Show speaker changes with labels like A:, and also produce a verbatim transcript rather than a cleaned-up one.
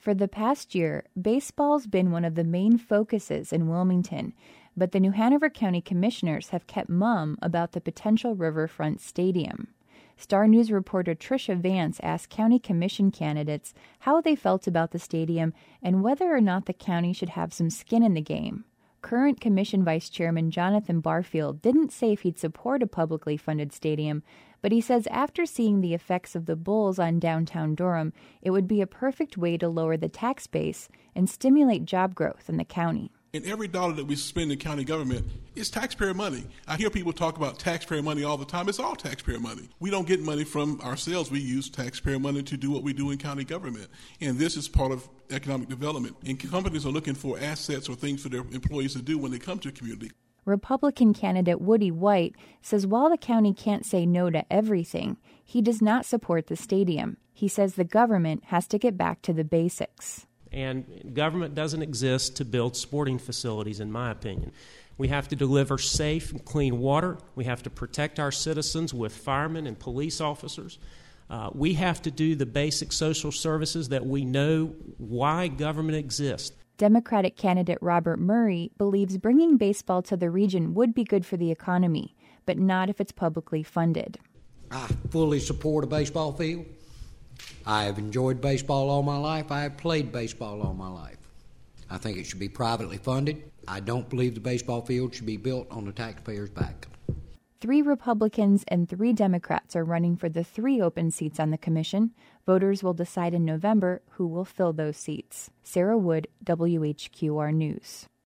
A: For the past year, baseball's been one of the main focuses in Wilmington, but the New Hanover County Commissioners have kept mum about the potential riverfront stadium. Star News reporter Tricia Vance asked county commission candidates how they felt about the stadium and whether or not the county should have some skin in the game. Current Commission Vice Chairman Jonathan Barfield didn't say if he'd support a publicly funded stadium, but he says after seeing the effects of the Bulls on downtown Durham, it would be a perfect way to lower the tax base and stimulate job growth in the county.
B: And every dollar that we spend in county government is taxpayer money. I hear people talk about taxpayer money all the time. It's all taxpayer money. We don't get money from ourselves. We use taxpayer money to do what we do in county government. And this is part of economic development. And companies are looking for assets or things for their employees to do when they come to a community.
A: Republican candidate Woody White says while the county can't say no to everything, he does not support the stadium. He says the government has to get back to the basics.
C: And government doesn't exist to build sporting facilities, in my opinion. We have to deliver safe and clean water. We have to protect our citizens with firemen and police officers. Uh, we have to do the basic social services that we know why government exists.
A: Democratic candidate Robert Murray believes bringing baseball to the region would be good for the economy, but not if it's publicly funded.
D: I fully support a baseball field. I have enjoyed baseball all my life. I have played baseball all my life. I think it should be privately funded. I don't believe the baseball field should be built on the taxpayer's back.
A: Three Republicans and three Democrats are running for the three open seats on the commission. Voters will decide in November who will fill those seats. Sarah Wood, W H Q R News.